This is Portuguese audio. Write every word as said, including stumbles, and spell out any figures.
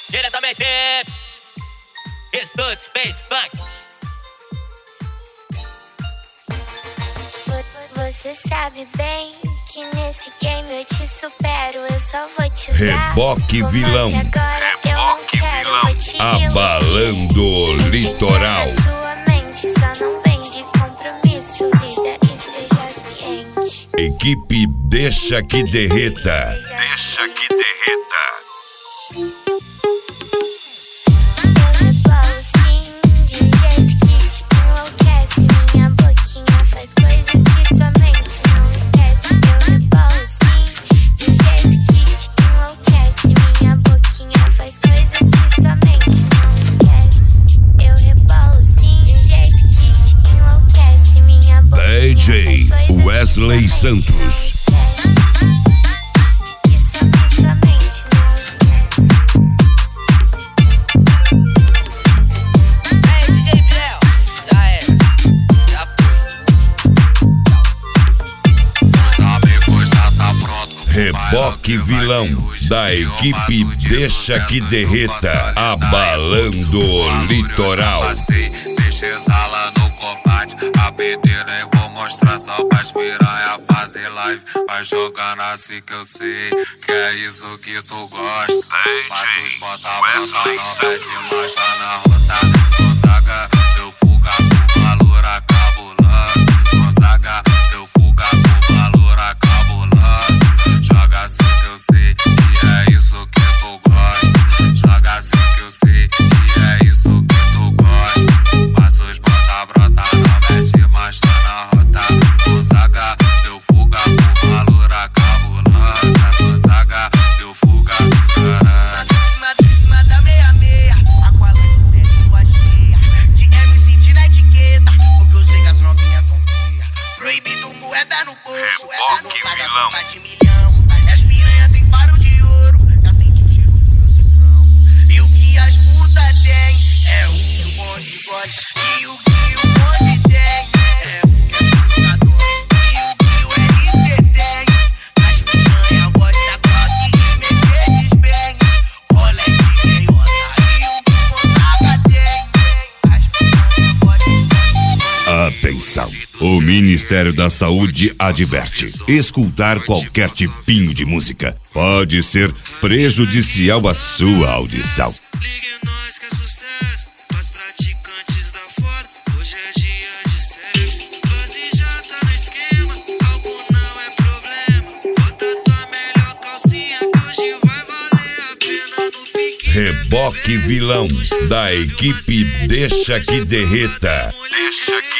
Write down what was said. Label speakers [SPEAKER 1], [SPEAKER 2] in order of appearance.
[SPEAKER 1] Diretamente Estúdio Space Funk.
[SPEAKER 2] Você sabe bem que nesse game eu te supero. Eu só vou te usar.
[SPEAKER 3] Reboque vilão.
[SPEAKER 2] Reboque vilão.
[SPEAKER 3] Abalando o litoral.
[SPEAKER 2] Sua mente só não vende compromisso, vida, esteja ciente.
[SPEAKER 3] Equipe Deixa que Derreta. Deixa que derreta. D J Wesley Santos. Reboque vilão da equipe Deixa que Derreta, abalando o litoral.
[SPEAKER 4] Deixa exala no combate, a pedreira eu vou mostrar só pra piranha fazer live. Vai jogando assim que eu sei que é isso que tu gosta. Mas os bota Wesley Santos. Marcha na rota, Gonzaga, deu fuga com valor cabuloso. Gonzaga, deu fuga com valor cabuloso. Joga assim que eu sei que é isso que tu gosta. Joga assim que eu sei que é isso que tu gosta. Passa os bota, brota, não mete, mas tá na rota. Gonzaga, deu fuga com valor cabulosa. Gonzaga, deu fuga, caralho.
[SPEAKER 5] De cima da meia-meia, aqualante segue lua cheia. De M C de na etiqueta, porque eu sei que as novinhas tão cria. Proibido moeda no bolso, ela não paga conta de milhão. As piranha tem faro de ouro, já sente tiro no meu cifrão. E o que as puta tem, é o que o bonde gosta. E o que o bonde tem, é o que as puta adoram. E o que o R C tem, as piranha gosta Croque e Mercedes-Benz. Rolete e meiota, e o que Gonzaga tem, as piranha gostam.
[SPEAKER 3] Atenção! O Ministério da Saúde adverte: escutar qualquer tipinho de música pode ser prejudicial à sua audição.
[SPEAKER 6] Ligue nós que é sucesso, nós praticantes da foda, hoje é dia de sexo. Doze já tá no esquema, álcool não é problema. Bota tua melhor calcinha que hoje vai valer a pena no pique.
[SPEAKER 3] Reboque vilão da equipe Deixa que Derreta.
[SPEAKER 6] Deixa que